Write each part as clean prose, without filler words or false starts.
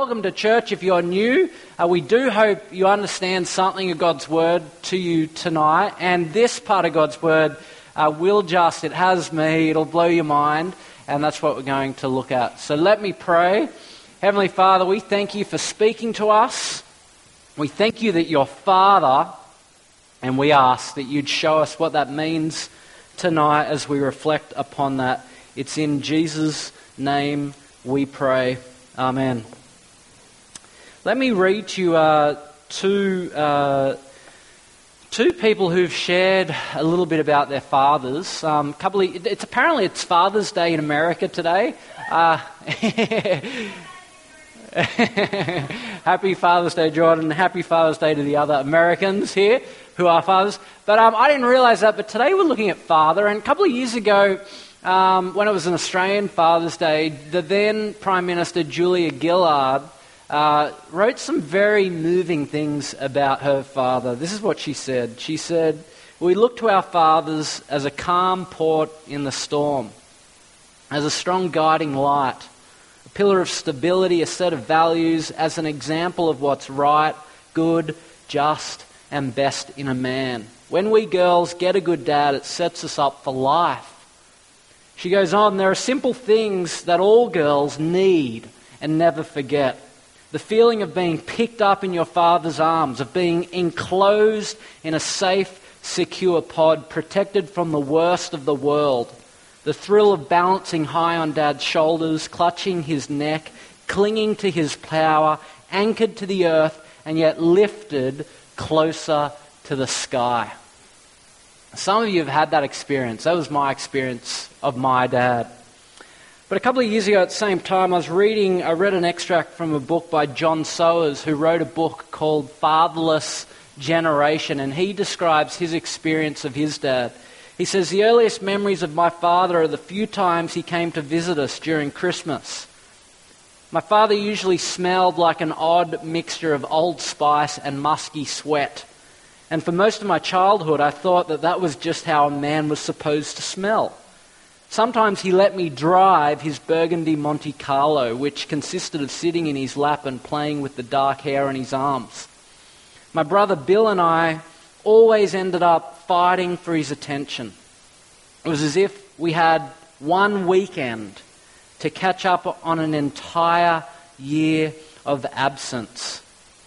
welcome to church if you're new. We do hope you understand something of God's Word to you tonight. And this part of God's Word it has me, it'll blow your mind. And that's what we're going to look at. So let me pray. Heavenly Father, we thank you for speaking to us. We thank you that you're Father. And we ask that you'd show us what that means tonight as we reflect upon that. It's in Jesus' name we pray. Amen. Let me read to you two people who've shared a little bit about their fathers. Apparently it's Father's Day in America today. Happy Father's Day, Jordan. Happy Father's Day to the other Americans here who are fathers. But I didn't realize that. But today we're looking at father. And a couple of years ago, when it was an Australian Father's Day, the then Prime Minister Julia Gillard wrote some very moving things about her father. This is what she said. She said, "We look to our fathers as a calm port in the storm, as a strong guiding light, a pillar of stability, a set of values, as an example of what's right, good, just, and best in a man. When we girls get a good dad, it sets us up for life." She goes on, "There are simple things that all girls need and never forget. The feeling of being picked up in your father's arms, of being enclosed in a safe, secure pod, protected from the worst of the world. The thrill of balancing high on Dad's shoulders, clutching his neck, clinging to his power, anchored to the earth, and yet lifted closer to the sky." Some of you have had that experience. That was my experience of my dad. But a couple of years ago at the same time, I read an extract from a book by John Sowers, who wrote a book called Fatherless Generation, and he describes his experience of his dad. He says, "The earliest memories of my father are the few times he came to visit us during Christmas. My father usually smelled like an odd mixture of Old Spice and musky sweat. And for most of my childhood, I thought that was just how a man was supposed to smell. Sometimes he let me drive his Burgundy Monte Carlo, which consisted of sitting in his lap and playing with the dark hair on his arms. My brother Bill and I always ended up fighting for his attention. It was as if we had one weekend to catch up on an entire year of absence.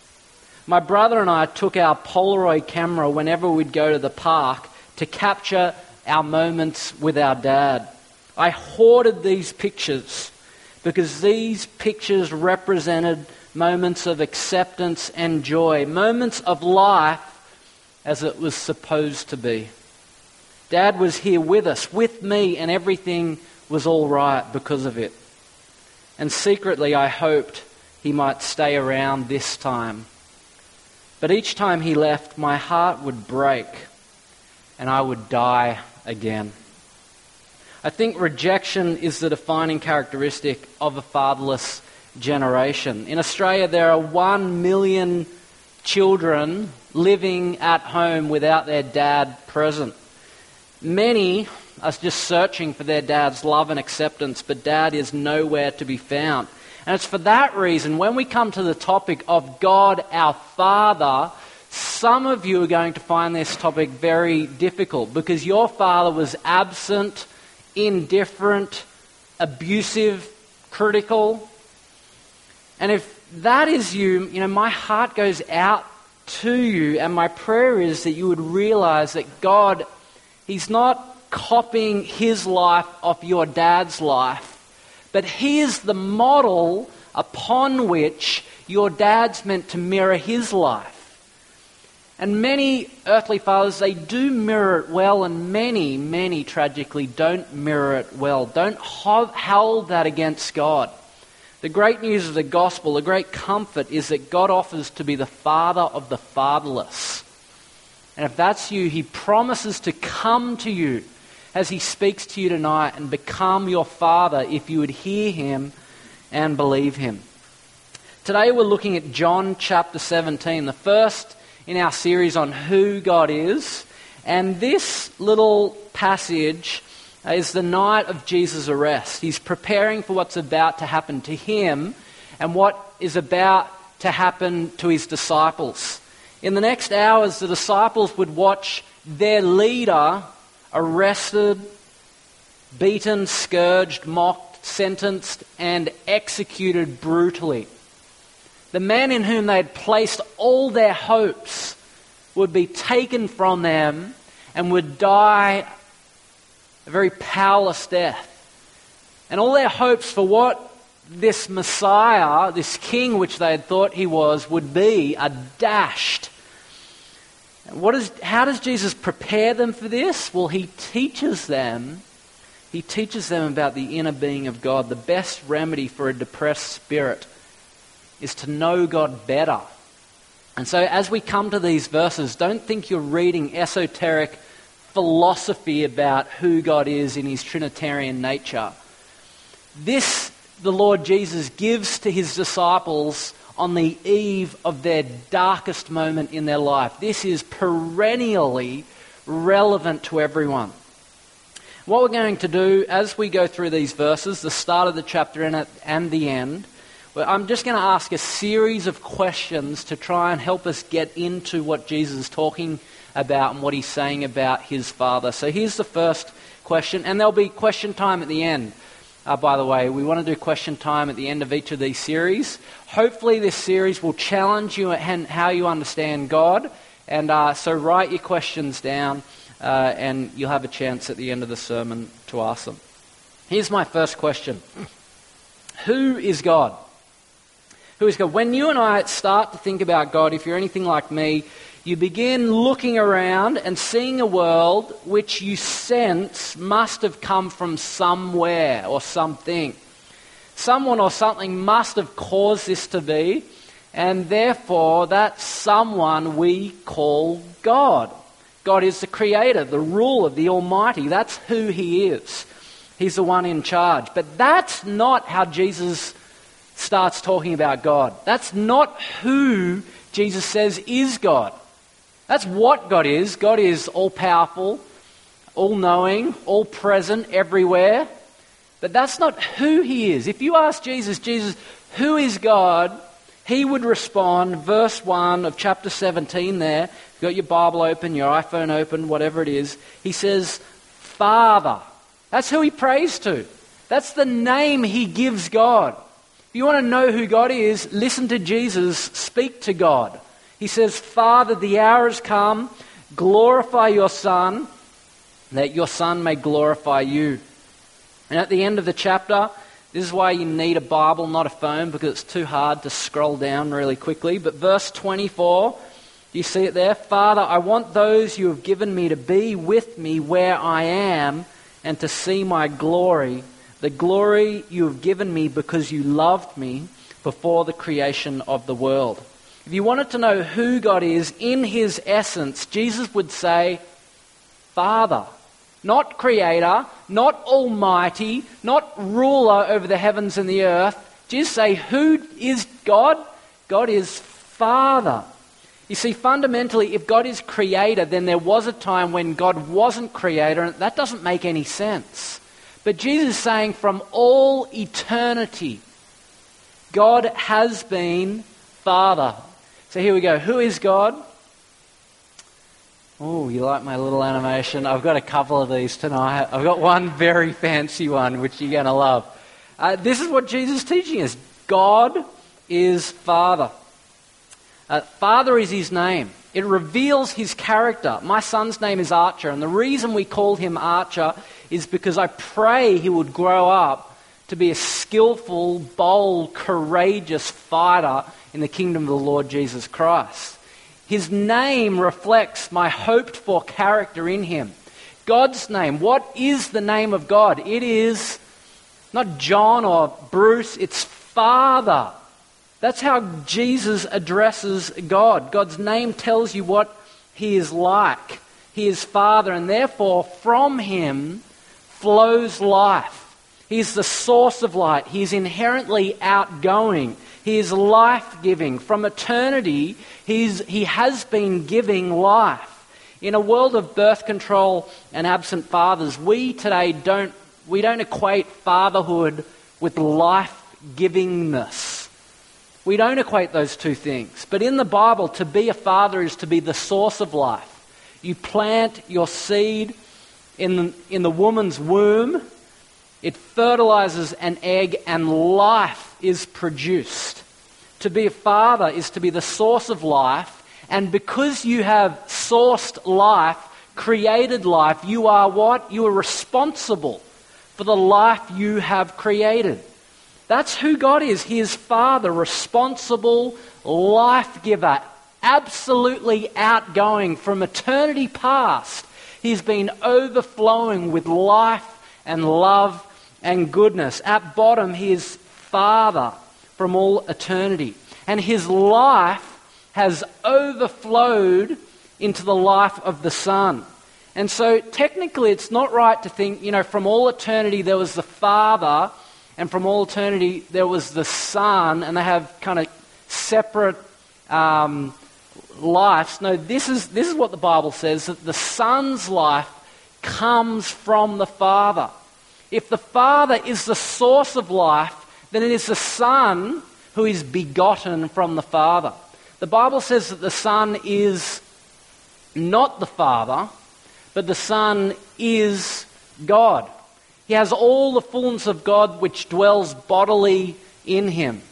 My brother and I took our Polaroid camera whenever we'd go to the park to capture our moments with our dad. I hoarded these pictures because these pictures represented moments of acceptance and joy, moments of life as it was supposed to be. Dad was here with us, with me, and everything was all right because of it. And secretly I hoped he might stay around this time. But each time he left, my heart would break and I would die again." I think rejection is the defining characteristic of a fatherless generation. In Australia, there are 1 million children living at home without their dad present. Many are just searching for their dad's love and acceptance, but dad is nowhere to be found. And it's for that reason, when we come to the topic of God our Father, some of you are going to find this topic very difficult because your father was absent, indifferent, abusive, critical. And if that is you, my heart goes out to you, and my prayer is that you would realize that God, He's not copying His life off your dad's life, but He is the model upon which your dad's meant to mirror His life. And many earthly fathers, they do mirror it well, and many, many tragically don't mirror it well. Don't hold that against God. The great news of the gospel, the great comfort is that God offers to be the Father of the fatherless. And if that's you, He promises to come to you as He speaks to you tonight and become your Father if you would hear Him and believe Him. Today we're looking at John chapter 17, the first in our series on who God is. And this little passage is the night of Jesus' arrest. He's preparing for what's about to happen to Him and what is about to happen to his disciples. In the next hours, the disciples would watch their leader arrested, beaten, scourged, mocked, sentenced, and executed brutally. The man in whom they had placed all their hopes would be taken from them and would die a very powerless death. And all their hopes for what this Messiah, this king which they had thought he was, would be are dashed. How does Jesus prepare them for this? Well, he teaches them about the inner being of God. The best remedy for a depressed spirit is to know God better. And so as we come to these verses, don't think you're reading esoteric philosophy about who God is in his Trinitarian nature. This, the Lord Jesus gives to his disciples on the eve of their darkest moment in their life. This is perennially relevant to everyone. What we're going to do as we go through these verses, the start of the chapter and the end, I'm just going to ask a series of questions to try and help us get into what Jesus is talking about and what he's saying about his Father. So here's the first question, and there'll be question time at the end. By the way, we want to do question time at the end of each of these series. Hopefully this series will challenge you and how you understand God. And so write your questions down and you'll have a chance at the end of the sermon to ask them. Here's my first question. Who is God? Who is God? When you and I start to think about God, if you're anything like me, you begin looking around and seeing a world which you sense must have come from somewhere or something. Someone or something must have caused this to be, and therefore that someone we call God. God is the creator, the ruler, the almighty. That's who he is. He's the one in charge. But that's not how Jesus starts talking about God. That's not who Jesus says is God. That's what God is. God is all-powerful, all-knowing, all-present, everywhere. But that's not who he is. If you ask Jesus, who is God? He would respond, verse 1 of chapter 17 there. You've got your Bible open, your iPhone open, whatever it is. He says, Father. That's who he prays to. That's the name he gives God. If you want to know who God is, listen to Jesus speak to God. He says, Father, the hour has come. Glorify your Son, that your Son may glorify you. And at the end of the chapter, this is why you need a Bible, not a phone, because it's too hard to scroll down really quickly. But verse 24, do you see it there? Father, I want those you have given me to be with me where I am and to see my glory, the glory you have given me because you loved me before the creation of the world. If you wanted to know who God is in his essence, Jesus would say, Father. Not creator, not almighty, not ruler over the heavens and the earth. Jesus say, who is God? God is Father. You see, fundamentally, if God is creator, then there was a time when God wasn't creator, and that doesn't make any sense. But Jesus is saying from all eternity, God has been Father. So here we go. Who is God? Oh, you like my little animation? I've got a couple of these tonight. I've got one very fancy one, which you're going to love. This is what Jesus is teaching us. God is Father. Father is his name. It reveals his character. My son's name is Archer, and the reason we called him Archer is because I pray he would grow up to be a skillful, bold, courageous fighter in the kingdom of the Lord Jesus Christ. His name reflects my hoped-for character in him. God's name. What is the name of God? It is not John or Bruce, it's Father. That's how Jesus addresses God. God's name tells you what he is like. He is Father, and therefore from him flows life. He is the source of light. He is inherently outgoing. He is life-giving. From eternity, he has been giving life. In a world of birth control and absent fathers, we today don't equate fatherhood with life-givingness. We don't equate those two things. But in the Bible, to be a father is to be the source of life. You plant your seed in the woman's womb, it fertilizes an egg, and life is produced. To be a father is to be the source of life, and because you have sourced life, created life, you are what? You are responsible for the life you have created. That's who God is. He is Father, responsible, life giver, absolutely outgoing from eternity past. He's been overflowing with life and love and goodness. At bottom, He is Father from all eternity. And His life has overflowed into the life of the Son. And so technically it's not right to think, from all eternity there was the Father, and from all eternity there was the Son, and they have kind of separate lives. No, this is what the Bible says, that the Son's life comes from the Father. If the Father is the source of life, then it is the Son who is begotten from the Father. The Bible says that the Son is not the Father, but the Son is God. He has all the fullness of God which dwells bodily in Him.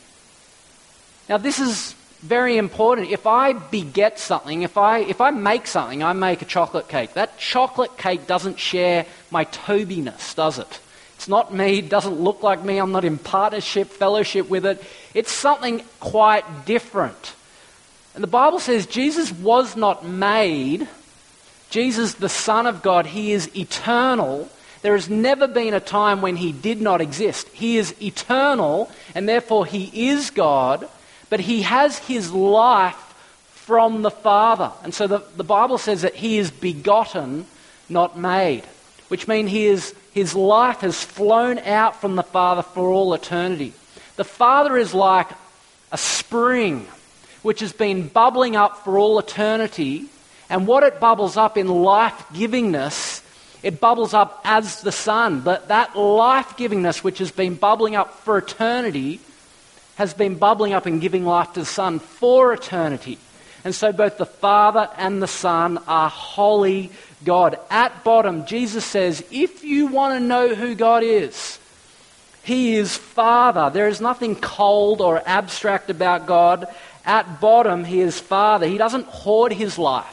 Now this is very important. If I beget something, if I make something, I make a chocolate cake. That chocolate cake doesn't share my Tobiness, does it? It's not me, it doesn't look like me, I'm not in partnership, fellowship with it. It's something quite different. And the Bible says Jesus was not made. Jesus, the Son of God, He is eternal. There has never been a time when He did not exist. He is eternal, and therefore He is God, but He has His life from the Father. And so the Bible says that He is begotten, not made, which means His life has flown out from the Father for all eternity. The Father is like a spring which has been bubbling up for all eternity, and what it bubbles up in life-givingness, it bubbles up as the Son. But that life-givingness which has been bubbling up for eternity has been bubbling up and giving life to the Son for eternity. And so both the Father and the Son are holy God. At bottom, Jesus says, if you want to know who God is, He is Father. There is nothing cold or abstract about God. At bottom, He is Father. He doesn't hoard His life.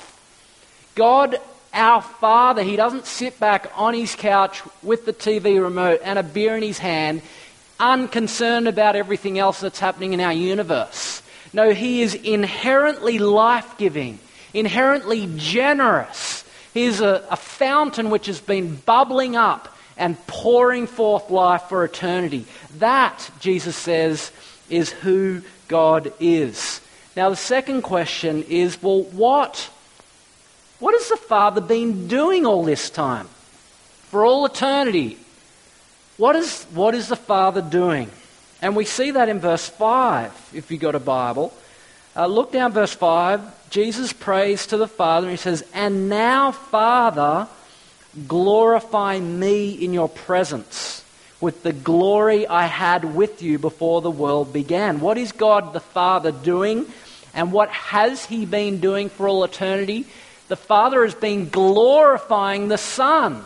God, our Father, He doesn't sit back on His couch with the TV remote and a beer in His hand, unconcerned about everything else that's happening in our universe. No, He is inherently life-giving, inherently generous. He is a fountain which has been bubbling up and pouring forth life for eternity. That, Jesus says, is who God is. Now the second question is, well, what has the Father been doing all this time? For all eternity. What is the Father doing? And we see that in verse 5, if you've got a Bible. Look down verse 5. Jesus prays to the Father and He says, "And now, Father, glorify me in your presence with the glory I had with you before the world began." What is God the Father doing? And what has He been doing for all eternity? The Father has been glorifying the Son.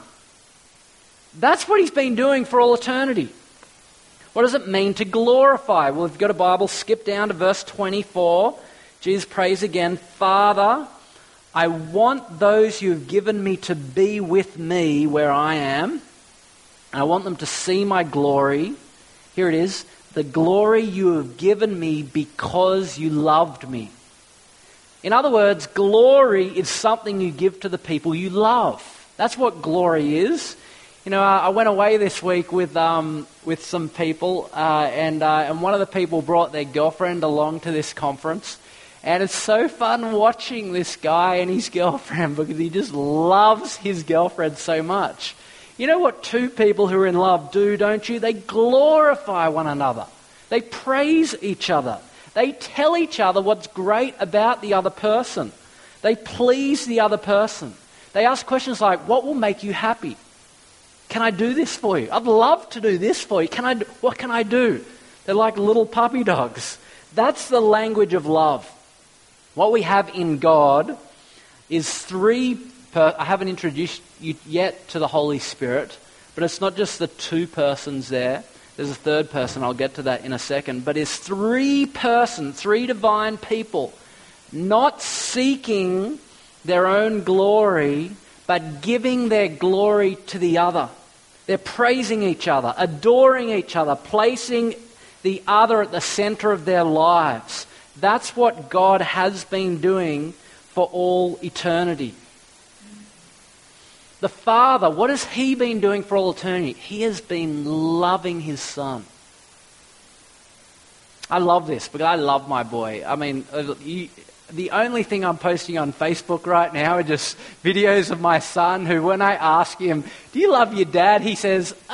That's what He's been doing for all eternity. What does it mean to glorify? Well, if you've got a Bible, skip down to verse 24. Jesus prays again, "Father, I want those you have given me to be with me where I am. I want them to see my glory." Here it is. "The glory you have given me because you loved me." In other words, glory is something you give to the people you love. That's what glory is. I went away this week with some people, and one of the people brought their girlfriend along to this conference. And it's so fun watching this guy and his girlfriend because he just loves his girlfriend so much. You know what two people who are in love do, don't you? They glorify one another. They praise each other. They tell each other what's great about the other person. They please the other person. They ask questions like, "What will make you happy? Can I do this for you? I'd love to do this for you. What can I do?" They're like little puppy dogs. That's the language of love. What we have in God is I haven't introduced you yet to the Holy Spirit, but it's not just the two persons there. There's a third person, I'll get to that in a second. But it's three persons, three divine people, not seeking their own glory, but giving their glory to the other. They're praising each other, adoring each other, placing the other at the center of their lives. That's what God has been doing for all eternity. The Father, what has He been doing for all eternity? He has been loving His Son. I love this because I love my boy. I mean, the only thing I'm posting on Facebook right now are just videos of my son who, when I ask him, do you love your dad? He says, no.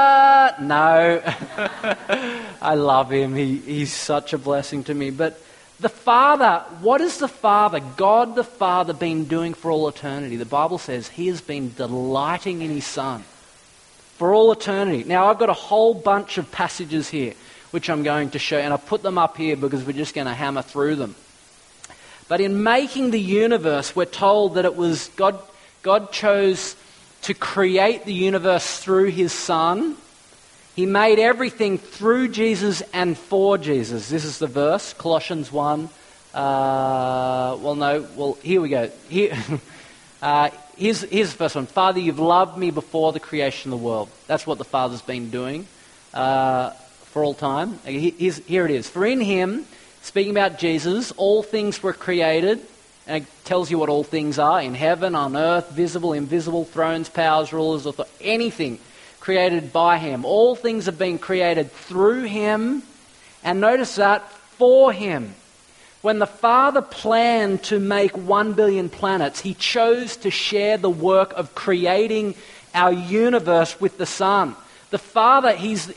I love him. He's such a blessing to me. But the Father, what has the Father, God the Father, been doing for all eternity? The Bible says He has been delighting in His Son for all eternity. Now, I've got a whole bunch of passages here which I'm going to show, and I've put them up here because we're just going to hammer through them. But in making the universe, we're told that it was God chose to create the universe through His Son. He made everything through Jesus and for Jesus. This is the verse, Colossians 1. Here we go. Here's the first one. Father, you've loved me before the creation of the world. That's what the Father's been doing for all time. Here it is. For in Him, speaking about Jesus, all things were created, and it tells you what all things are, in heaven, on earth, visible, invisible, thrones, powers, rulers, anything created by Him. All things have been created through Him, and notice that, for Him. When the Father planned to make 1 billion planets, He chose to share the work of creating our universe with the Son. The Father,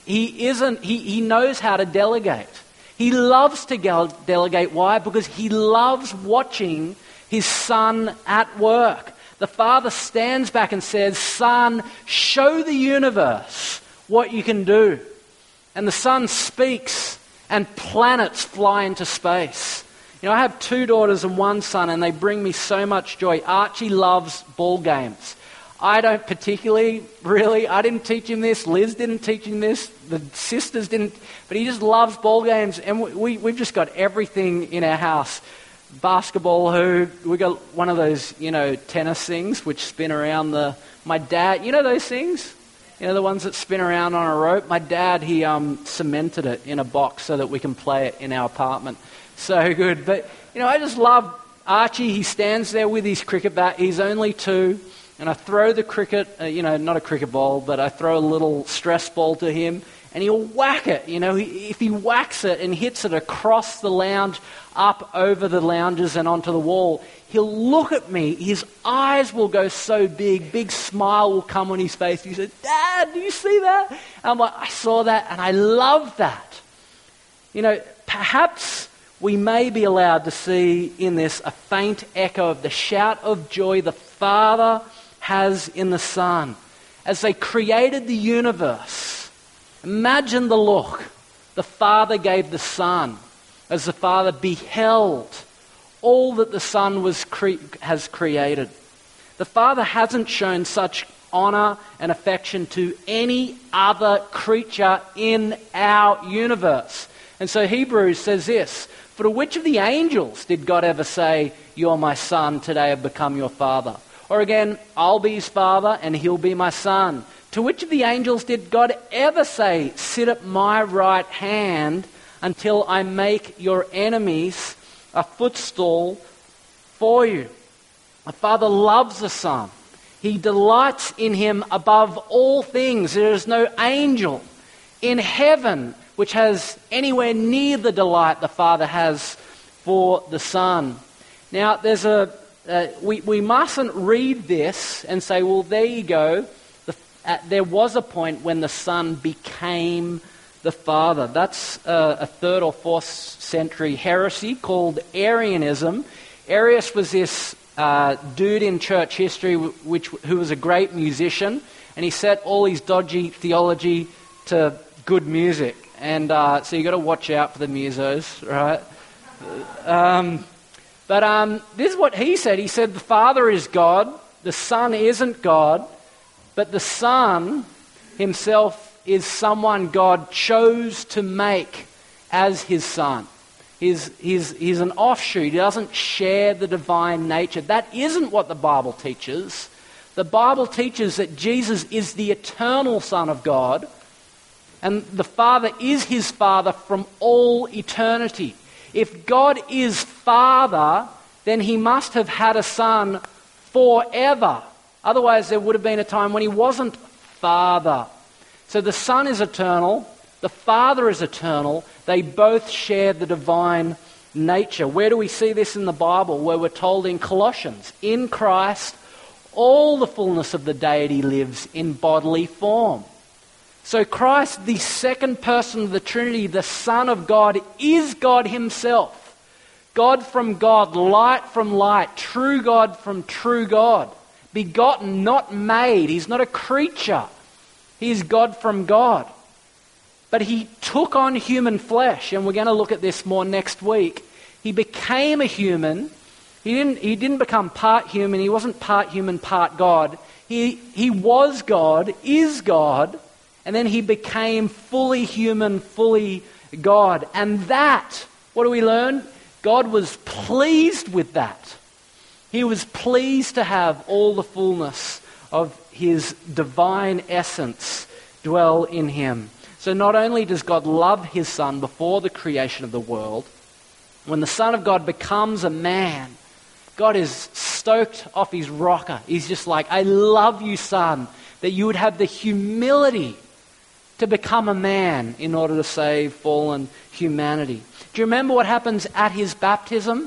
He knows how to delegate. He loves to delegate. Why? Because He loves watching His Son at work. The Father stands back and says, Son, show the universe what you can do. And the Son speaks and planets fly into space. You know, I have 2 daughters and 1 son, and they bring me so much joy. Archie loves ball games. I don't particularly, really. I didn't teach him this. Liz didn't teach him this. The sisters didn't. But he just loves ball games. And we've just got everything in our house. Basketball hoop. We got one of those, tennis things which spin around my dad, those things? The ones that spin around on a rope? My dad, he cemented it in a box so that we can play it in our apartment. So good. But, I just love Archie. He stands there with his cricket bat. He's only 2. And I throw the cricket, not a cricket ball, but I throw a little stress ball to him, and he'll whack it. If he whacks it and hits it across the lounge, up over the lounges and onto the wall, he'll look at me. His eyes will go so big smile will come on his face. He says, Dad, do you see that? And I'm like, I saw that, and I love that. Perhaps we may be allowed to see in this a faint echo of the shout of joy the Father has in the Son. As they created the universe, imagine the look the Father gave the Son as the Father beheld all that the Son has created. The Father hasn't shown such honor and affection to any other creature in our universe. And so Hebrews says this, for to which of the angels did God ever say, you're my Son, today I've become your Father? Or again, I'll be his father and he'll be my son. To which of the angels did God ever say, sit at my right hand until I make your enemies a footstool for you? The Father loves the Son. He delights in him above all things. There is no angel in heaven which has anywhere near the delight the Father has for the Son. Now, there's we mustn't read this and say, well, there you go. There was a point when the Son became the Father. That's a 3rd or 4th century heresy called Arianism. Arius was this dude in church history who was a great musician, and he set all his dodgy theology to good music. and so you've got to watch out for the musos, right? But this is what he said. He said the Father is God, the Son isn't God, but the Son himself is someone God chose to make as his Son. He's an offshoot. He doesn't share the divine nature. That isn't what the Bible teaches. The Bible teaches that Jesus is the eternal Son of God, and the Father is his Father from all eternity. If God is Father, then he must have had a Son forever. Otherwise, there would have been a time when he wasn't Father. So the Son is eternal, the Father is eternal. They both share the divine nature. Where do we see this in the Bible? Where we're told in Colossians, in Christ, all the fullness of the deity lives in bodily form. So Christ, the second person of the Trinity, the Son of God, is God himself. God from God, light from light, true God from true God. Begotten, not made. He's not a creature. He is God from God. But he took on human flesh, and we're going to look at this more next week. He became a human. He didn't become part human. He wasn't part human, part God. He was God, is God, and then he became fully human, fully God. And that, what do we learn? God was pleased with that. He was pleased to have all the fullness of his divine essence dwell in him. So not only does God love his Son before the creation of the world, when the Son of God becomes a man, God is stoked off his rocker. He's just like, I love you, Son, that you would have the humility to become a man in order to save fallen humanity. Do you remember what happens at his baptism?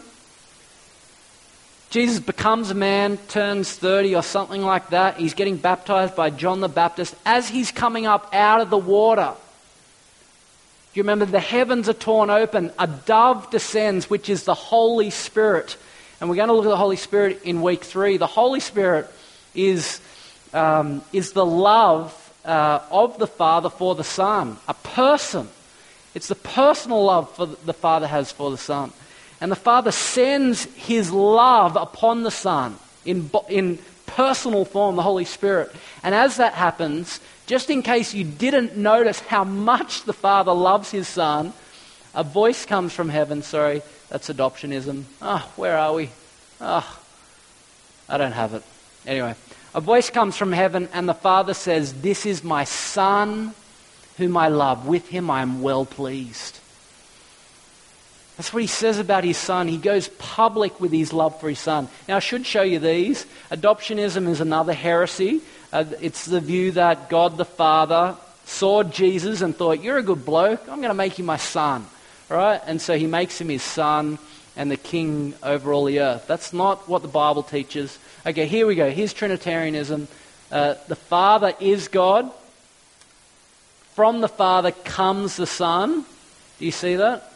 Jesus becomes a man, turns 30 or something like that. He's getting baptized by John the Baptist. As he's coming up out of the water, do you remember the heavens are torn open? A dove descends, which is the Holy Spirit. And we're going to look at the Holy Spirit in week 3. The Holy Spirit is the love of the Father for the Son. A person. It's the personal love the Father has for the Son. And the Father sends his love upon the Son in personal form, the Holy Spirit. And as that happens, just in case you didn't notice how much the Father loves his Son, a voice comes from heaven. Sorry, that's adoptionism. Where are we? I don't have it. Anyway, a voice comes from heaven and the Father says, "This is my Son whom I love. With him I am well pleased." That's what he says about his Son. He goes public with his love for his Son. Now, I should show you these. Adoptionism is another heresy. It's the view that God the Father saw Jesus and thought, you're a good bloke, I'm going to make you my son. Right? And so he makes him his son and the king over all the earth. That's not what the Bible teaches. Okay, here we go. Here's Trinitarianism. The Father is God. From the Father comes the Son. Do you see that?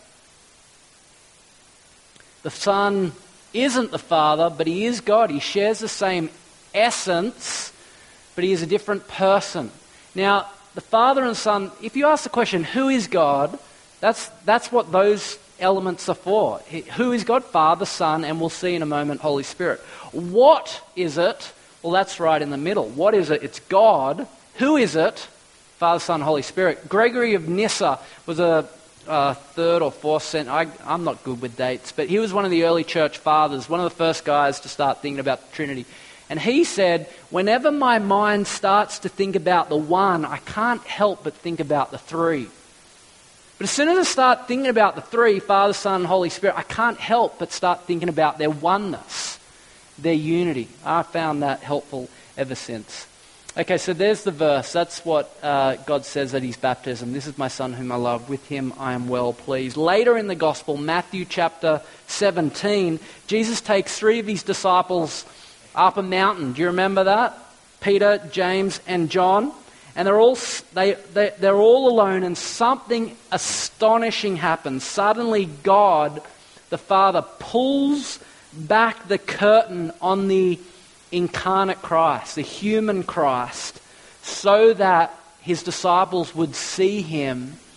The Son isn't the Father, but he is God. He shares the same essence, but he is a different person. Now, the Father and Son, if you ask the question, who is God? That's what those elements are for. Who is God? Father, Son, and we'll see in a moment, Holy Spirit. What is it? Well, that's right in the middle. What is it? It's God. Who is it? Father, Son, Holy Spirit. Gregory of Nyssa was a 3rd or 4th century. I'm not good with dates, but he was one of the early church fathers, one of the first guys to start thinking about the Trinity. And he said, whenever my mind starts to think about the one, I can't help but think about the three. But as soon as I start thinking about the three, Father, Son, and Holy Spirit, I can't help but start thinking about their oneness, their unity. I found that helpful ever since. Okay, so there's the verse. That's what God says at his baptism. This is my Son whom I love. With him I am well pleased. Later in the Gospel, Matthew chapter 17, Jesus takes 3 of his disciples up a mountain. Do you remember that? Peter, James, and John. And they're all alone, and something astonishing happens. Suddenly God, the Father, pulls back the curtain on the incarnate Christ, the human Christ, so that his disciples would see him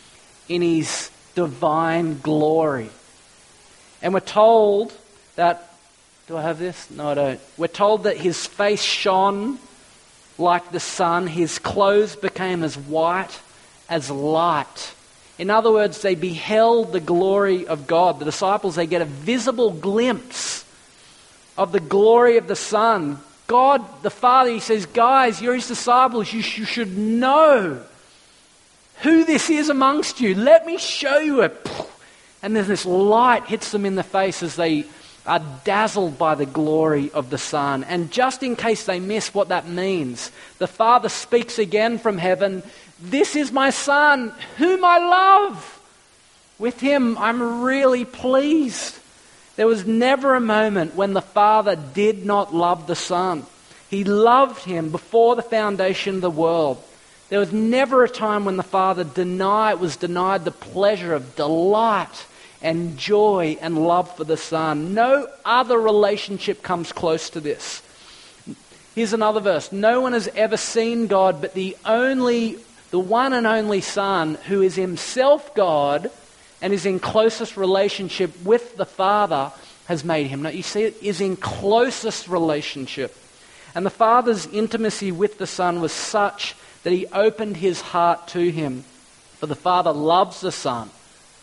in his divine glory. And we're told that, do I have this? No, I don't. We're told that his face shone like the sun, his clothes became as white as light. In other words, they beheld the glory of God. The disciples, they get a visible glimpse of the glory of the Son. God, the Father, he says, guys, you're his disciples. You should know who this is amongst you. Let me show you it. And then this light hits them in the face as they are dazzled by the glory of the Son. And just in case they miss what that means, the Father speaks again from heaven, "This is my Son, whom I love. With him I'm really pleased." There was never a moment when the Father did not love the Son. He loved him before the foundation of the world. There was never a time when the Father was denied the pleasure of delight and joy and love for the Son. No other relationship comes close to this. Here's another verse. No one has ever seen God, but the one and only Son, who is himself God and is in closest relationship with the Father, has made him. Now you see, it is in closest relationship. And the Father's intimacy with the Son was such that he opened his heart to him. For the Father loves the Son.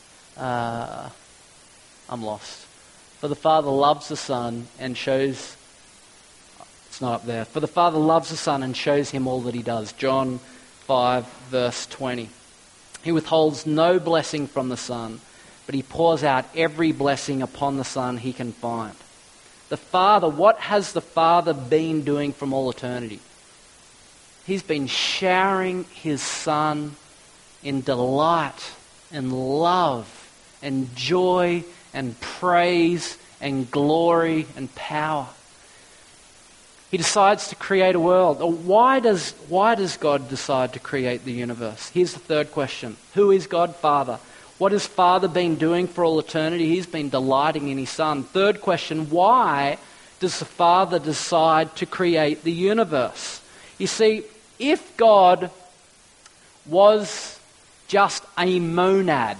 I'm lost. For the Father loves the Son and shows... It's not up there. For the Father loves the Son and shows him all that he does. John 5, verse 20. He withholds no blessing from the Son, but he pours out every blessing upon the Son he can find. The Father, what has the Father been doing from all eternity? He's been showering his Son in delight and love and joy and praise and glory and power. He decides to create a world. Why does God decide to create the universe? Here's the third question. Who is God Father? What has Father been doing for all eternity? He's been delighting in his Son. Third question, why does the Father decide to create the universe? You see, if God was just a monad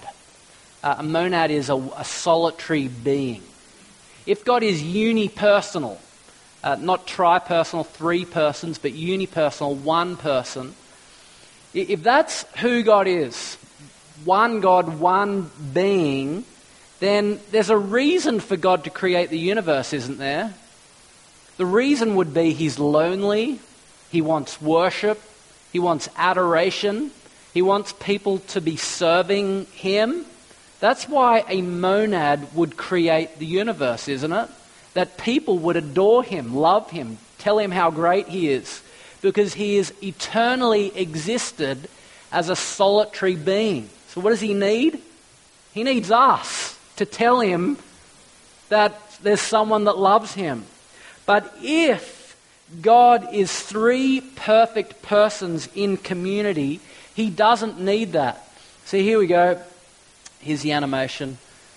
is a solitary being. If God is unipersonal, not tripersonal, three persons, but unipersonal, one person, if that's who God is, one God, one being, then there's a reason for God to create the universe, isn't there? The reason would be he's lonely, he wants worship, he wants adoration, he wants people to be serving him. That's why a monad would create the universe, isn't it? That people would adore him, love him, tell him how great he is, because he is eternally existed as a solitary being. So what does he need? He needs us to tell him that there's someone that loves him. But if God is three perfect persons in community, he doesn't need that. See, here we go. Here's the animation.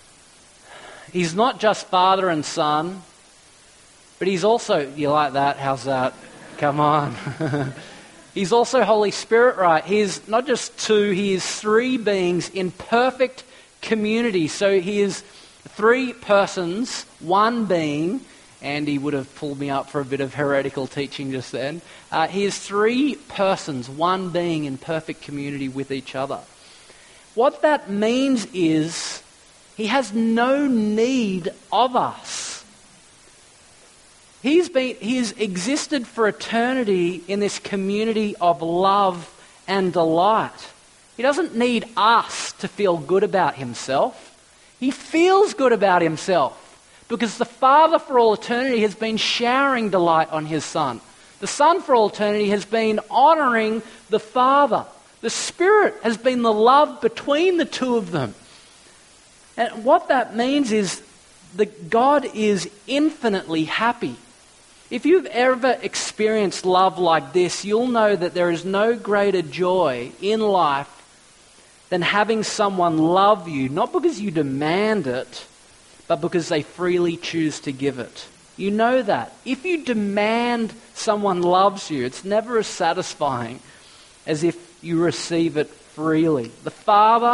He's not just Father and Son, but he's also, you like that? How's that? Come on. He's also Holy Spirit, right? He's not just two, he is three beings in perfect community. So he is three persons, one being. Andy would have pulled me up for a bit of heretical teaching just then. He is three persons, one being in perfect community with each other. What that means is he has no need of us. He's existed for eternity in this community of love and delight. He doesn't need us to feel good about himself. He feels good about himself because the Father for all eternity has been showering delight on his Son. The Son for all eternity has been honoring the Father. The Spirit has been the love between the two of them. And what that means is that God is infinitely happy. If you've ever experienced love like this, you'll know that there is no greater joy in life than having someone love you, not because you demand it, but because they freely choose to give it. You know that. If you demand someone loves you, it's never as satisfying as if you receive it freely. The Father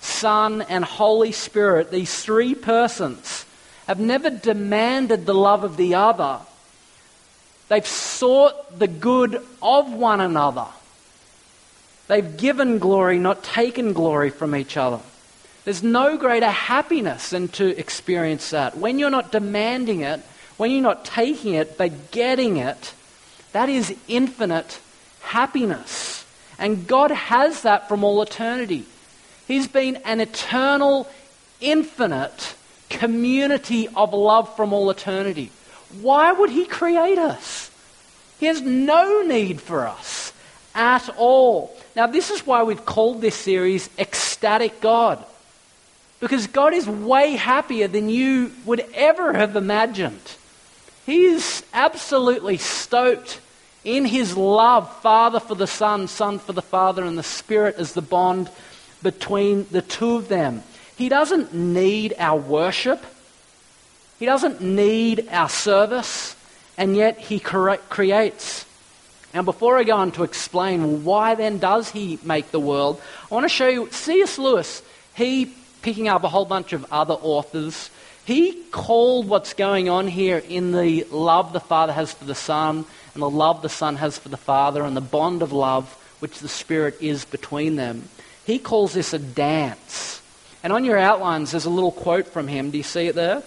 Son, and Holy Spirit, these three persons, have never demanded the love of the other. They've sought the good of one another. They've given glory, not taken glory from each other. There's no greater happiness than to experience that. When you're not demanding it, when you're not taking it, but getting it, that is infinite happiness. And God has that from all eternity. He's been an eternal, infinite community of love from all eternity. Why would He create us? He has no need for us at all. Now, this is why we've called this series Ecstatic God. Because God is way happier than you would ever have imagined. He is absolutely stoked in His love, Father for the Son, Son for the Father, and the Spirit as the bond between the two of them. He doesn't need our worship. He doesn't need our service. And yet He creates. Now, before I go on to explain why then does He make the world, I want to show you C.S. Lewis. He, picking up a whole bunch of other authors, he called what's going on here in the love the Father has for the Son and the love the Son has for the Father and the bond of love which the Spirit is between them. He calls this a dance. And on your outlines there's a little quote from him. Do you see it there?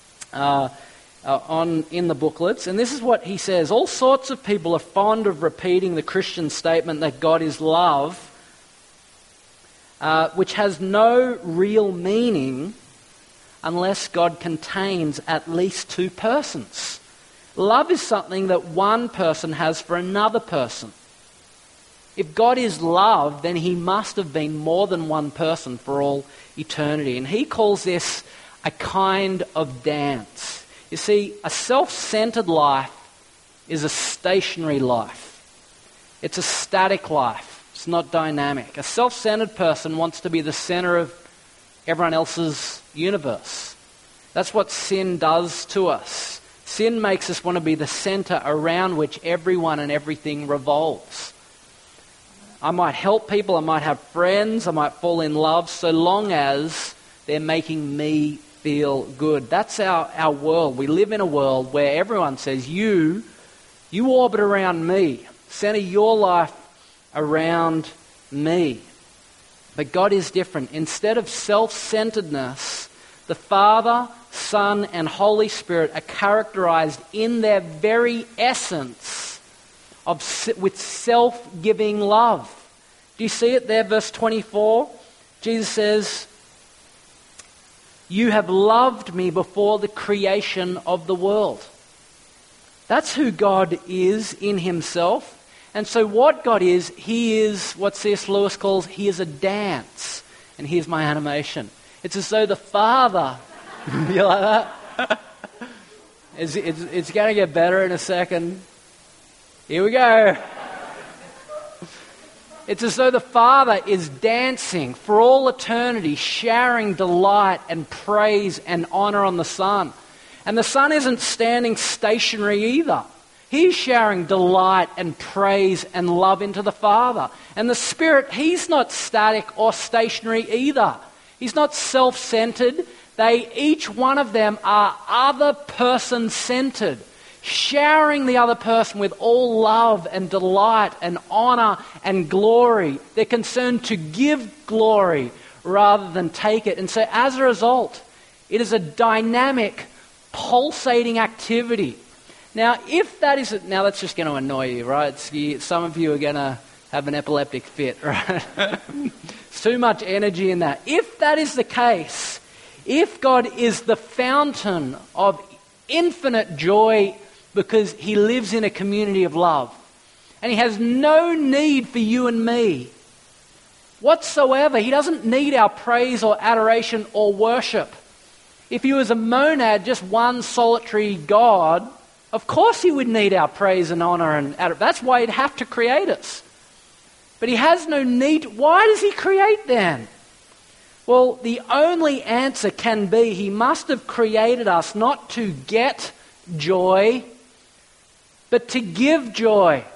In the booklets. And this is what he says. All sorts of people are fond of repeating the Christian statement that God is love, which has no real meaning unless God contains at least two persons. Love is something that one person has for another person. If God is love, then He must have been more than one person for all eternity. And he calls this a kind of dance. You see, a self-centered life is a stationary life. It's a static life. It's not dynamic. A self-centered person wants to be the center of everyone else's universe. That's what sin does to us. Sin makes us want to be the center around which everyone and everything revolves. I might help people, I might have friends, I might fall in love, so long as they're making me feel good. That's our world. We live in a world where everyone says, you orbit around me. Center your life around me. But God is different. Instead of self-centeredness, the Father, Son, and Holy Spirit are characterized in their very essence with self-giving love. Do you see it there, verse 24? Jesus says, "You have loved me before the creation of the world." That's who God is in Himself. And so what God is, He is what C.S. Lewis calls, He is a dance. And here's my animation. It's as though the Father... You like that? It's going to get better in a second. Here we go. It's as though the Father is dancing for all eternity, showering delight and praise and honor on the Son. And the Son isn't standing stationary either. He's showering delight and praise and love into the Father. And the Spirit, He's not static or stationary either. He's not self-centered. Each one of them are other person-centered, showering the other person with all love and delight and honor and glory. They're concerned to give glory rather than take it. And so as a result, it is a dynamic, pulsating activity. Now, if that is... Now, that's just going to annoy you, right? Some of you are going to have an epileptic fit, right? It's too much energy in that. If that is the case, if God is the fountain of infinite joy because He lives in a community of love, and He has no need for you and me whatsoever, He doesn't need our praise or adoration or worship. If He was a monad, just one solitary God, of course He would need our praise and honor and adoration. That's why He'd have to create us. But He has no need. Why does He create then? Well, the only answer can be He must have created us not to get joy, but to give joy.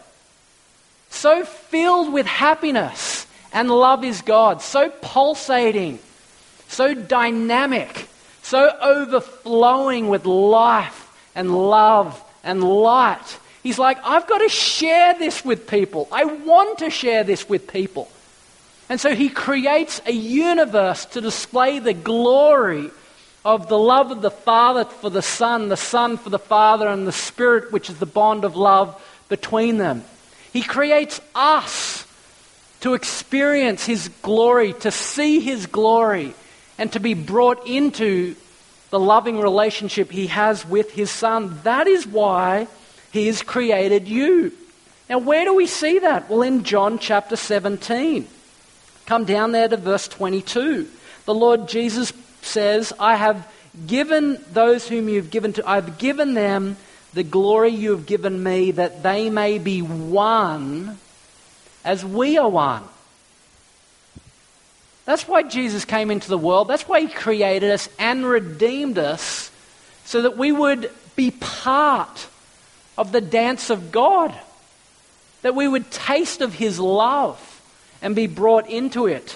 So filled with happiness and love is God, so pulsating, so dynamic, so overflowing with life and love and light. He's like, I've got to share this with people. I want to share this with people. And so he creates a universe to display the glory of the love of the Father for the Son for the Father, and the Spirit, which is the bond of love between them. He creates us to experience his glory, to see his glory, and to be brought into the loving relationship he has with his Son. That is why he has created you. Now, where do we see that? Well, in John chapter 17. Come down there to verse 22. The Lord Jesus says, I have given those whom you've given to, I've given them the glory you have given me, that they may be one as we are one. That's why Jesus came into the world. That's why he created us and redeemed us, so that we would be part of the dance of God, that we would taste of his love and be brought into it.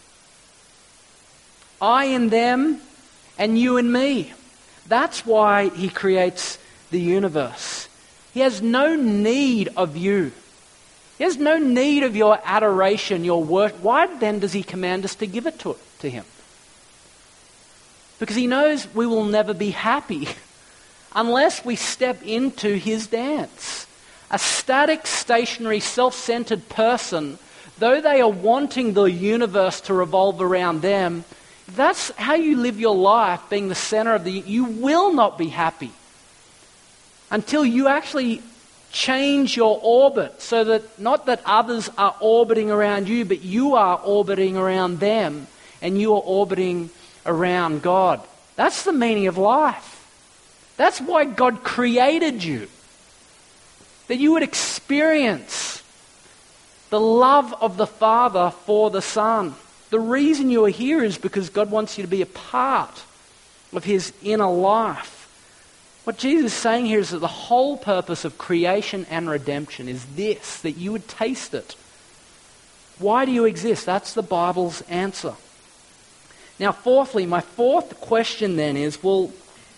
I in them and you in me. That's why he creates the universe. He has no need of you. He has no need of your adoration, your worship. Why then does he command us to give it to him? Because he knows we will never be happy unless we step into his dance. A static, stationary, self-centered person, though they are wanting the universe to revolve around them, if that's how you live your life, being the center of you will not be happy until you actually change your orbit, so that not that others are orbiting around you, but you are orbiting around them, and you are orbiting around God. That's the meaning of life. That's why God created you, that you would experience the love of the Father for the Son. The reason you are here is because God wants you to be a part of his inner life. What Jesus is saying here is that the whole purpose of creation and redemption is this, that you would taste it. Why do you exist? That's the Bible's answer. Now, fourthly, my fourth question then is, well,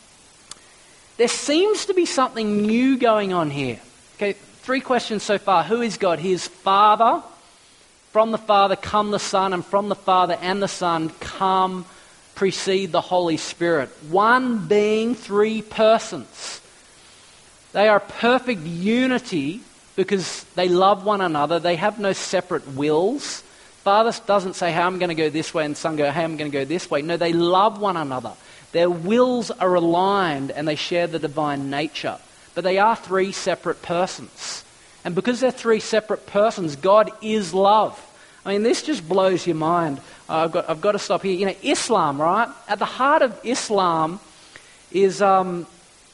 there seems to be something new going on here. Okay, 3 questions so far. Who is God? He is Father. From the Father come the Son, and from the Father and the Son precede the Holy Spirit. One being, 3 persons. They are perfect unity because they love one another. They have no separate wills. Father doesn't say, hey, I'm going to go this way, and Son go, hey, I'm going to go this way. No, they love one another. Their wills are aligned and they share the divine nature. But they are 3 separate persons. And because they're 3 separate persons, God is love. I mean, this just blows your mind. I've got to stop here. You know, Islam, right? At the heart of Islam is the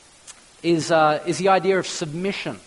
idea of submission.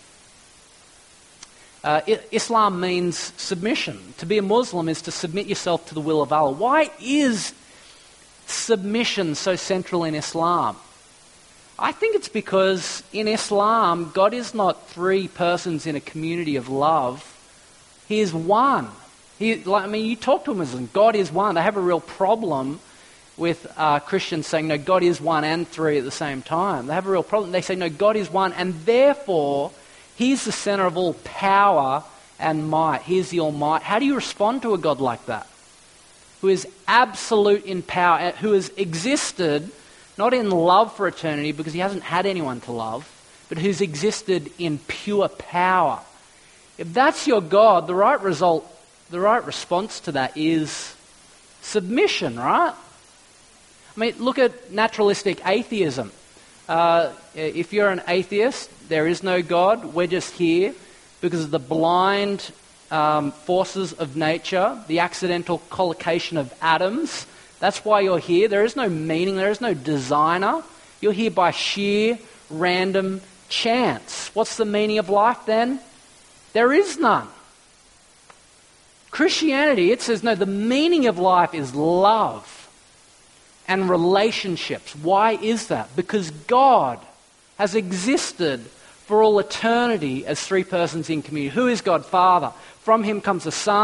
Islam means submission. To be a Muslim is to submit yourself to the will of Allah. Why is submission so central in Islam? I think it's because in Islam, God is not 3 persons in a community of love. He is one. You talk to a Muslim, God is one. They have a real problem with Christians saying, no, God is one and 3 at the same time. They have a real problem. They say, no, God is one, and therefore, he's the center of all power and might. He's the Almighty. How do you respond to a God like that? Who is absolute in power, who has existed not in love for eternity because he hasn't had anyone to love, but who's existed in pure power. If that's your God, the right response to that is submission, right? I mean, look at naturalistic atheism. If you're an atheist, there is no God. We're just here because of the blind forces of nature, the accidental collocation of atoms. That's why you're here. There is no meaning. There is no designer. You're here by sheer random chance. What's the meaning of life then? There is none. Christianity, it says, no, the meaning of life is love and relationships. Why is that? Because God has existed for all eternity as 3 persons in community. Who is God? Father. From him comes the Son.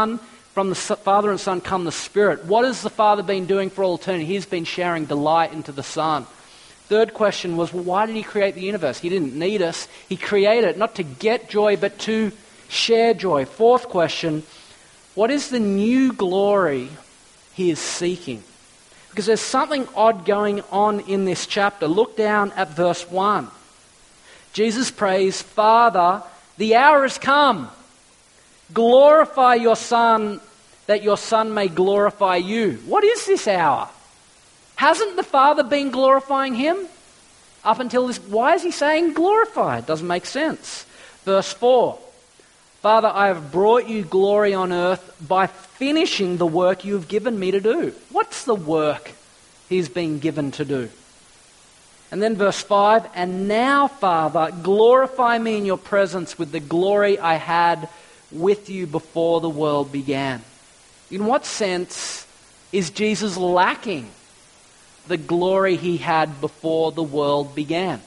From the Father and Son come the Spirit. What has the Father been doing for all eternity? He's been sharing delight into the Son. Third question was, well, why did he create the universe? He didn't need us. He created it not to get joy, but to share joy. Fourth question, what is the new glory he is seeking? Because there's something odd going on in this chapter. Look down at verse 1. Jesus prays, Father, the hour has come. Glorify your Son, that your Son may glorify you. What is this hour? Hasn't the Father been glorifying him up until this? Why is he saying glorify? It doesn't make sense. Verse 4. Father, I have brought you glory on earth by finishing the work you have given me to do. What's the work he's been given to do? And then verse 5. And now, Father, glorify me in your presence with the glory I had with you before the world began. In what sense is Jesus lacking the glory he had before the world began?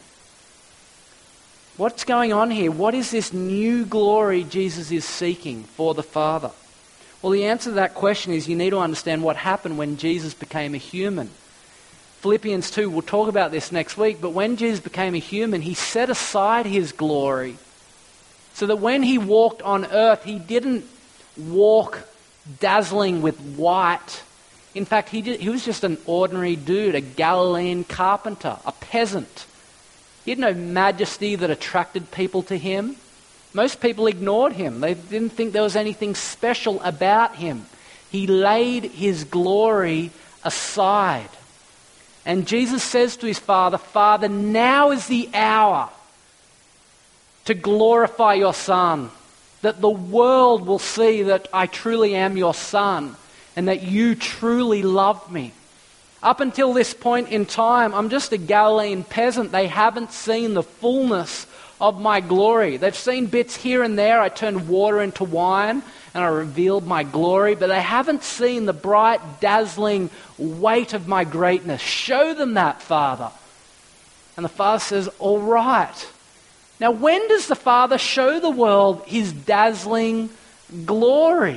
What's going on here? What is this new glory Jesus is seeking for the Father? Well, the answer to that question is you need to understand what happened when Jesus became a human. Philippians 2, we'll talk about this next week, but when Jesus became a human, he set aside his glory so that when he walked on earth, he didn't walk dazzling with white. In fact, he was just an ordinary dude, a Galilean carpenter, a peasant. He had no majesty that attracted people to him. Most people ignored him. They didn't think there was anything special about him. He laid his glory aside. And Jesus says to his Father, Father, now is the hour to glorify your Son, that the world will see that I truly am your Son and that you truly love me. Up until this point in time, I'm just a Galilean peasant. They haven't seen the fullness of my glory. They've seen bits here and there. I turned water into wine and I revealed my glory, but they haven't seen the bright, dazzling weight of my greatness. Show them that, Father. And the Father says, all right. Now, when does the Father show the world his dazzling glory?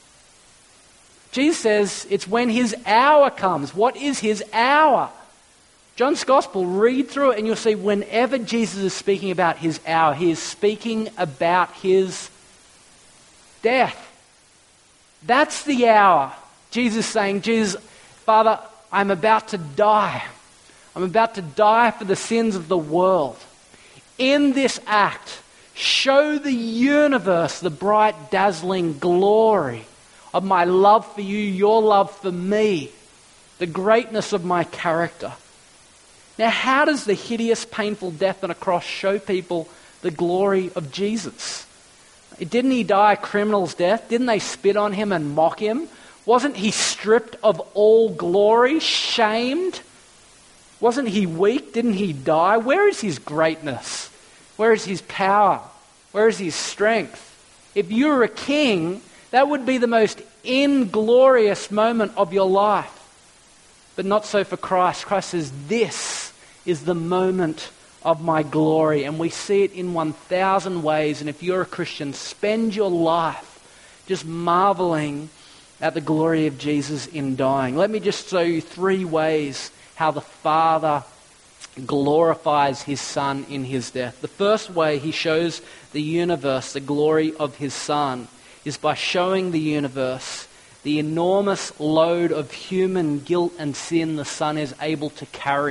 Jesus says it's when his hour comes. What is his hour? John's Gospel, read through it and you'll see whenever Jesus is speaking about his hour, he is speaking about his death. That's the hour. Jesus is saying, Father, I'm about to die. I'm about to die for the sins of the world. In this act, show the universe the bright, dazzling glory of my love for you, your love for me, the greatness of my character. Now, how does the hideous, painful death on a cross show people the glory of Jesus? Didn't he die a criminal's death? Didn't they spit on him and mock him? Wasn't he stripped of all glory, shamed? Wasn't he weak? Didn't he die? Where is his greatness? Where is his power? Where is his strength? If you were a king, that would be the most inglorious moment of your life. But not so for Christ. Christ says, this is the moment of my glory. And we see it in 1,000 ways. And if you're a Christian, spend your life just marveling at the glory of Jesus in dying. Let me just show you 3 ways how the Father glorifies his Son in his death. The first way he shows the universe the glory of his Son is by showing the universe the enormous load of human guilt and sin the Son is able to carry.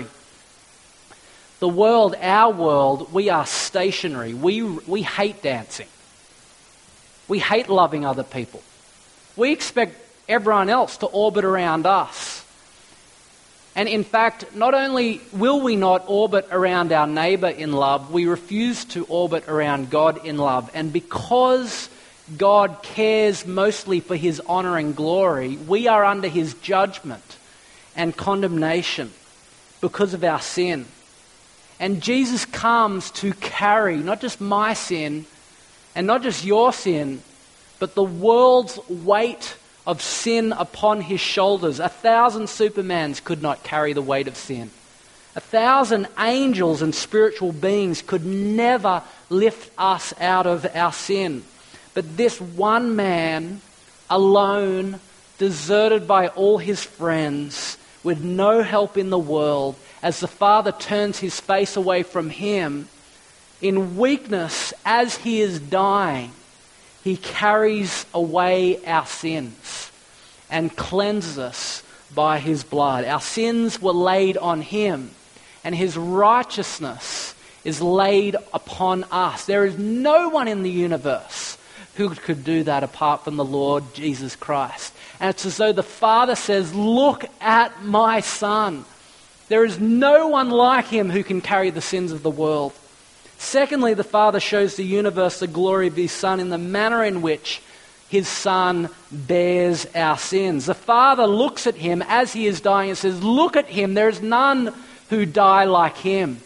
The world, our world, we are stationary. We hate dancing. We hate loving other people. We expect everyone else to orbit around us. And in fact, not only will we not orbit around our neighbor in love, we refuse to orbit around God in love. And because God cares mostly for his honor and glory, we are under his judgment and condemnation because of our sin. And Jesus comes to carry not just my sin and not just your sin, but the world's weight of sin upon his shoulders. 1,000 Supermans could not carry the weight of sin. 1,000 angels and spiritual beings could never lift us out of our sin. But this one man alone, deserted by all his friends, with no help in the world, as the Father turns his face away from him, in weakness as he is dying, he carries away our sins and cleanses us by his blood. Our sins were laid on him, and his righteousness is laid upon us. There is no one in the universe who could do that apart from the Lord Jesus Christ. And it's as though the Father says, look at my Son. There is no one like him who can carry the sins of the world. Secondly, the Father shows the universe the glory of his Son in the manner in which his Son bears our sins. The Father looks at him as he is dying and says, look at him, there is none who die like him.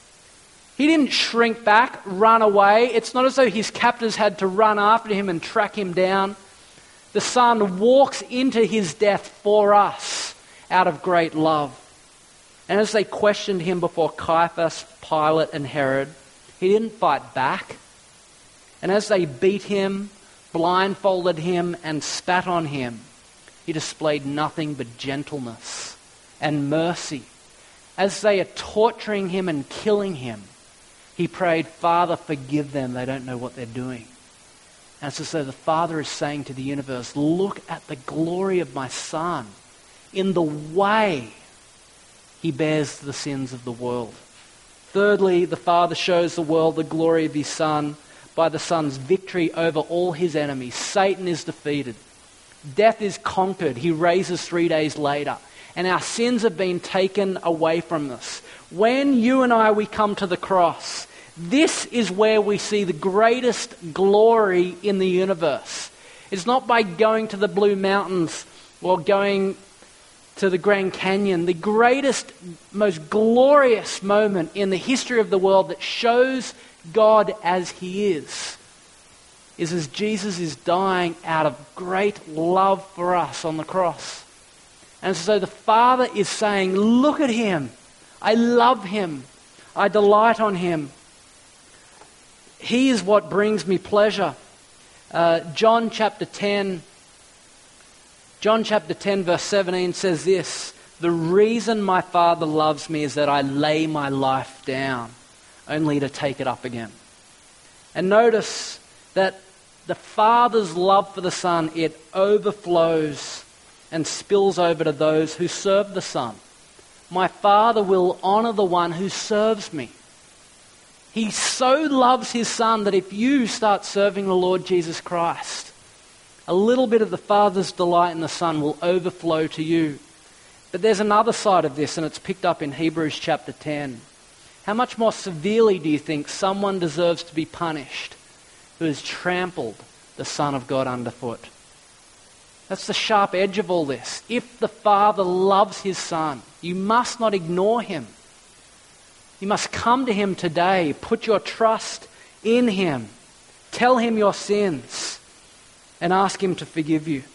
He didn't shrink back, run away. It's not as though his captors had to run after him and track him down. The Son walks into his death for us out of great love. And as they questioned him before Caiaphas, Pilate, and Herod, he didn't fight back. And as they beat him, blindfolded him, and spat on him, he displayed nothing but gentleness and mercy. As they are torturing him and killing him, he prayed, Father, forgive them, they don't know what they're doing. And it's as though the Father is saying to the universe, look at the glory of my Son in the way he bears the sins of the world. Thirdly, the Father shows the world the glory of his Son by the Son's victory over all his enemies. Satan is defeated. Death is conquered. He raises 3 days later. And our sins have been taken away from us. When you and I, we come to the cross, this is where we see the greatest glory in the universe. It's not by going to the Blue Mountains or going to the Grand Canyon. The greatest, most glorious moment in the history of the world that shows God as he is as Jesus is dying out of great love for us on the cross. And so the Father is saying, look at him. I love him. I delight on him. He is what brings me pleasure. John chapter 10 verse 17 says this, the reason my Father loves me is that I lay my life down only to take it up again. And notice that the Father's love for the Son, it overflows and spills over to those who serve the Son. My Father will honor the one who serves me. He so loves his Son that if you start serving the Lord Jesus Christ, a little bit of the Father's delight in the Son will overflow to you. But there's another side of this, and it's picked up in Hebrews chapter 10. How much more severely do you think someone deserves to be punished who has trampled the Son of God underfoot? That's the sharp edge of all this. If the Father loves his Son, you must not ignore him. You must come to him today. Put your trust in him. Tell him your sins and ask him to forgive you.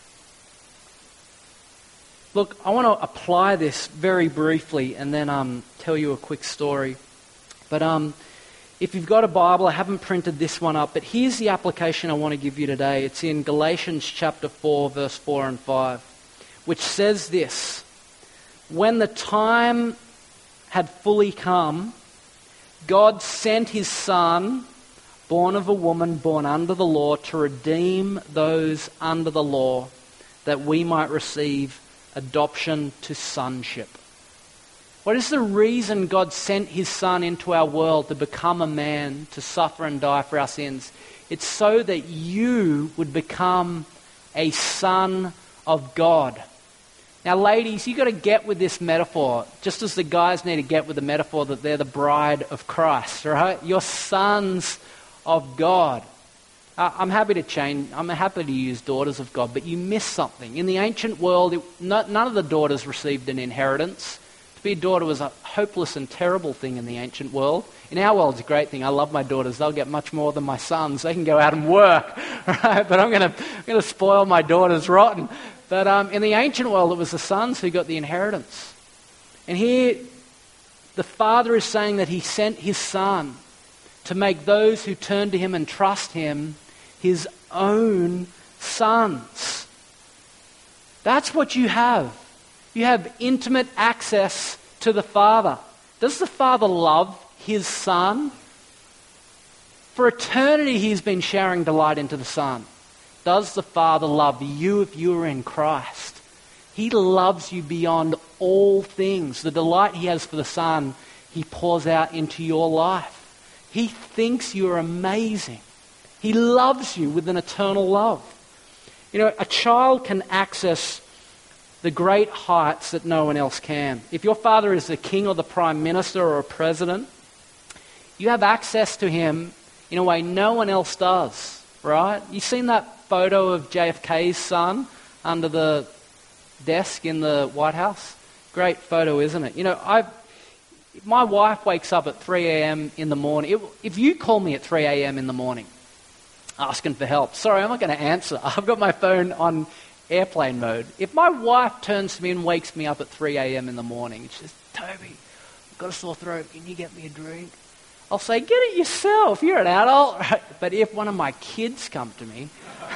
Look, I want to apply this very briefly and then tell you a quick story. But if you've got a Bible, I haven't printed this one up, but here's the application I want to give you today. It's in Galatians chapter 4, verse 4 and 5, which says this, when the time had fully come, God sent his Son, born of a woman, born under the law, to redeem those under the law, that we might receive adoption to sonship. What is the reason God sent his Son into our world to become a man, to suffer and die for our sins? It's so that you would become a son of God. Now, ladies, you've got to get with this metaphor, just as the guys need to get with the metaphor that they're the bride of Christ, right? You're sons of God. I'm happy to use daughters of God, but you miss something. In the ancient world, none of the daughters received an inheritance. To be a daughter was a hopeless and terrible thing in the ancient world. In our world, it's a great thing. I love my daughters. They'll get much more than my sons. They can go out and work, right? But I'm going to spoil my daughters rotten. But in the ancient world, it was the sons who got the inheritance. And here, the Father is saying that he sent his Son to make those who turn to him and trust him his own sons. That's what you have. You have intimate access to the Father. Does the Father love his Son? For eternity he's been sharing delight into the Son. Does the Father love you if you are in Christ? He loves you beyond all things. The delight he has for the Son, he pours out into your life. He thinks you're amazing. He loves you with an eternal love. You know, a child can access the great heights that no one else can. If your father is the king or the prime minister or a president, you have access to him in a way no one else does, right? You've seen that photo of JFK's son under the desk in the White House? Great photo, isn't it? You know, my wife wakes up at 3 a.m. in the morning. If you call me at 3 a.m. in the morning asking for help, sorry, I'm not going to answer. I've got my phone on airplane mode. If my wife turns to me and wakes me up at 3 a.m. in the morning, she says, Toby, I've got a sore throat, can you get me a drink? I'll say, get it yourself, you're an adult. Right? But if one of my kids come to me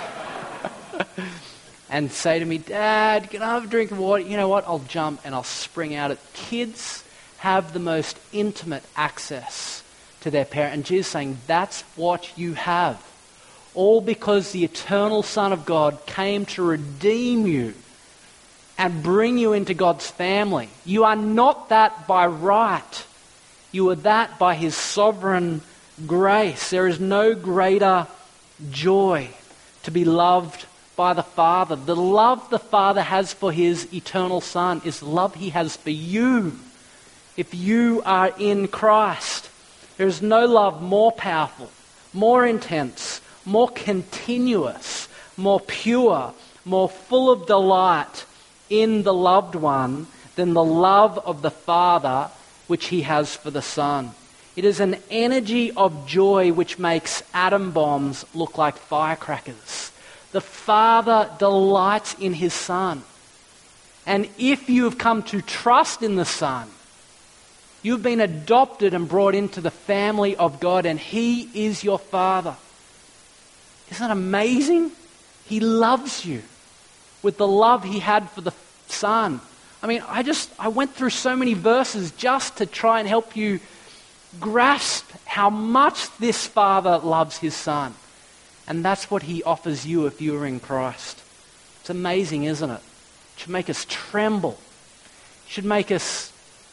and say to me, Dad, can I have a drink of water? You know what? I'll jump and I'll spring out. Kids have the most intimate access to their parent. And Jesus is saying, that's what you have. All because the eternal Son of God came to redeem you and bring you into God's family. You are not that by right. You are that by his sovereign grace. There is no greater joy to be loved by the Father. The love the Father has for his eternal Son is the love he has for you. If you are in Christ, there is no love more powerful, more intense, more continuous, more pure, more full of delight in the loved one than the love of the Father which he has for the Son. It is an energy of joy which makes atom bombs look like firecrackers. The Father delights in his Son. And if you have come to trust in the Son, you've been adopted and brought into the family of God, and he is your Father. Isn't that amazing? He loves you with the love he had for the Son. I mean, I went through so many verses just to try and help you grasp how much this Father loves his Son. And that's what he offers you if you are in Christ. It's amazing, isn't it? It should make us tremble. It should make us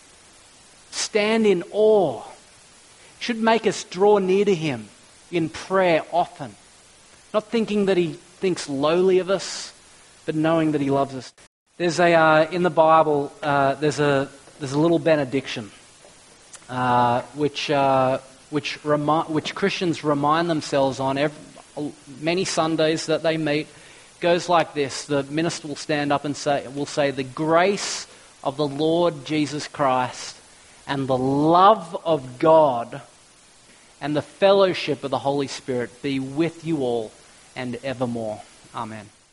stand in awe. It should make us draw near to him in prayer often. Not thinking that he thinks lowly of us, but knowing that he loves us. There's in the Bible, there's a little benediction, which Christians remind themselves on many Sundays that they meet. It goes like this: the minister will stand up and say, "The grace of the Lord Jesus Christ, and the love of God, and the fellowship of the Holy Spirit be with you all and evermore. Amen."